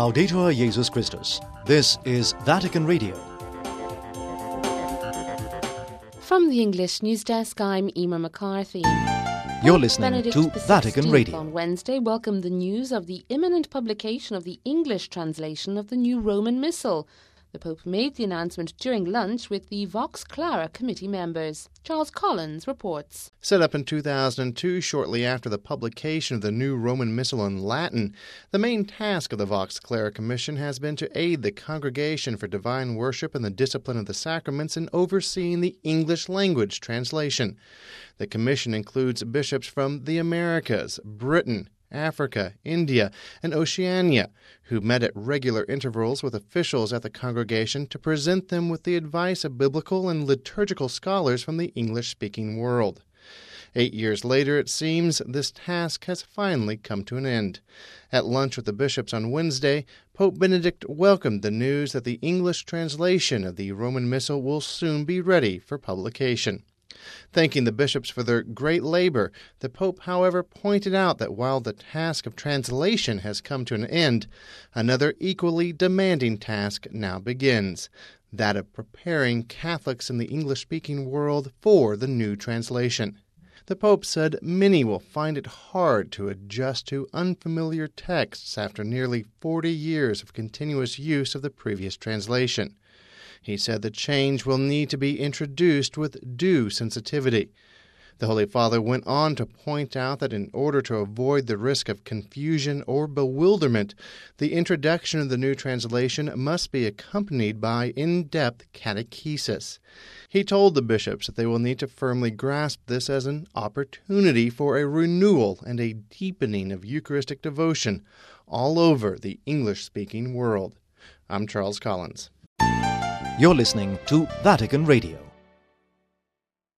Laudetur Jesus Christus. This is Vatican Radio. From the English News Desk, I'm Emer McCarthy. You're listening Benedict to Vatican XVI Radio. On Wednesday welcomed the news of the imminent publication of the English translation of the new Roman Missal. The Pope made the announcement during lunch with the Vox Clara committee members. Charles Collins reports. Set up in 2002, shortly after the publication of the new Roman Missal in Latin, the main task of the Vox Clara Commission has been to aid the Congregation for Divine Worship and the Discipline of the Sacraments in overseeing the English language translation. The commission includes bishops from the Americas, Britain, Africa, India, and Oceania, who met at regular intervals with officials at the congregation to present them with the advice of biblical and liturgical scholars from the English-speaking world. 8 years later, it seems, this task has finally come to an end. At lunch with the bishops on Wednesday, Pope Benedict welcomed the news that the English translation of the Roman Missal will soon be ready for publication. Thanking the bishops for their great labor, the Pope, however, pointed out that while the task of translation has come to an end, another equally demanding task now begins, that of preparing Catholics in the English-speaking world for the new translation. The Pope said many will find it hard to adjust to unfamiliar texts after nearly 40 years of continuous use of the previous translation. He said the change will need to be introduced with due sensitivity. The Holy Father went on to point out that in order to avoid the risk of confusion or bewilderment, the introduction of the new translation must be accompanied by in-depth catechesis. He told the bishops that they will need to firmly grasp this as an opportunity for a renewal and a deepening of Eucharistic devotion all over the English-speaking world. I'm Charles Collins. You're listening to Vatican Radio.